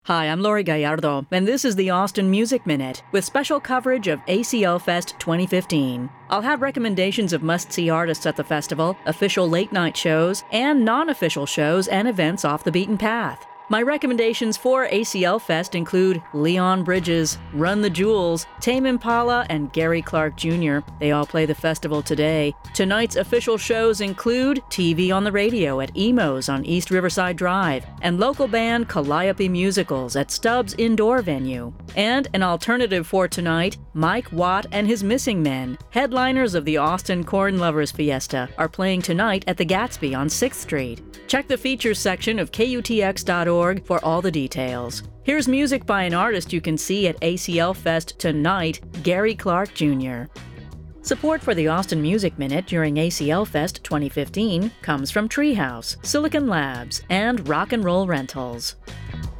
Hi, I'm Lori Gallardo, and this is the Austin Music Minute, with special coverage of ACL Fest 2015. I'll have recommendations of must-see artists at the festival, official late-night shows, and non-official shows and events off the beaten path. My recommendations for ACL Fest include Leon Bridges, Run the Jewels, Tame Impala, and Gary Clark Jr. They all play the festival today. Tonight's official shows include TV on the Radio at Emo's on East Riverside Drive, and local band Calliope Musicals at Stubbs Indoor Venue. And an alternative for tonight, Mike Watt and his Missing Men, headliners of the Austin Corn Lovers Fiesta, are playing tonight at the Gatsby on 6th Street. Check the features section of KUTX.org for all the details. Here's music by an artist you can see at ACL Fest tonight, Gary Clark Jr. Support for the Austin Music Minute during ACL Fest 2015 comes from Treehouse, Silicon Labs, and Rock and Roll Rentals.